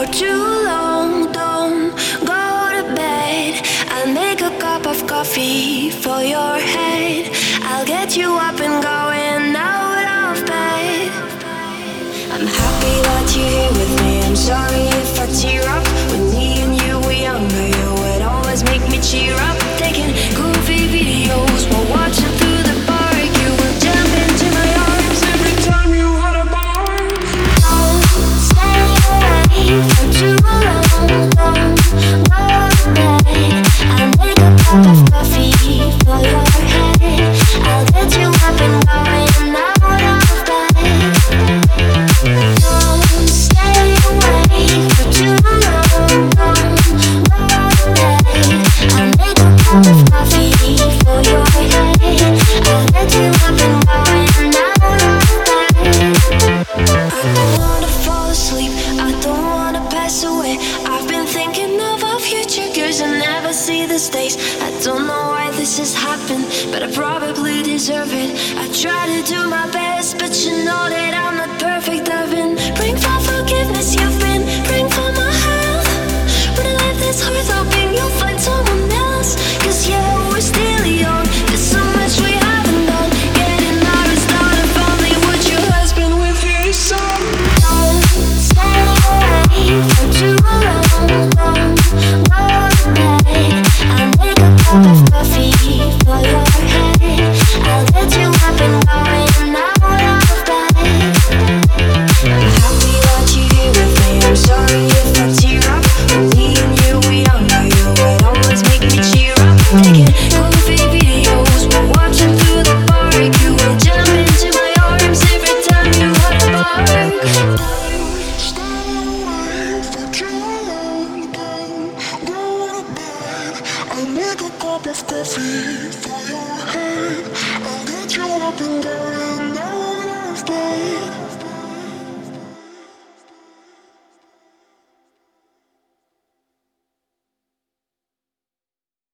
for too long. Don't go to bed. I'll make a cup of coffee for your head. I'll get you up and going out of bed. I'm happy that you're here with me. I'm sorry if I tear up. When me and you were younger, you would always make me cheer up. Taking goofy videos while watching through the park. You would jump into my arms every time you had a bar. Don't stay away for too long. Don't go to bed. I'll make a cup of coffee for your head. I'll get you up and going out of bed. Don't stay away for too long. Don't go to bed. I'll make a cup of coffee for your head. I'll get you up and going out of bed. I don't wanna fall asleep, I don't wanna pass away. I've been thinking of our future, 'cause I never see the days. I don't know why this has happened, but I probably deserve it. I try to do my best, but you know that I'm not perfect. I've been praying for forgiveness, you've been praying for my health. When I live this hard, hoping you'll find someone else. 'Cause yeah, we're still young, there's so much we haven't done. Getting married, start a family, would your husband with your son? Don't stay away for too long. Don't go to bed. I'll make a cup of coffee for your head. I'll get you up and going out of bed. I'm happy that you're here with me. I'm sorry if I tear up. When me and you were younger, you would always make me cheer up. Taking goofy videos while watching through the park. You would jump into my arms every time you had the bark. Stay away for too long. Don't go to bed. I'll make a cup of coffee for your head. I'll get you up and going.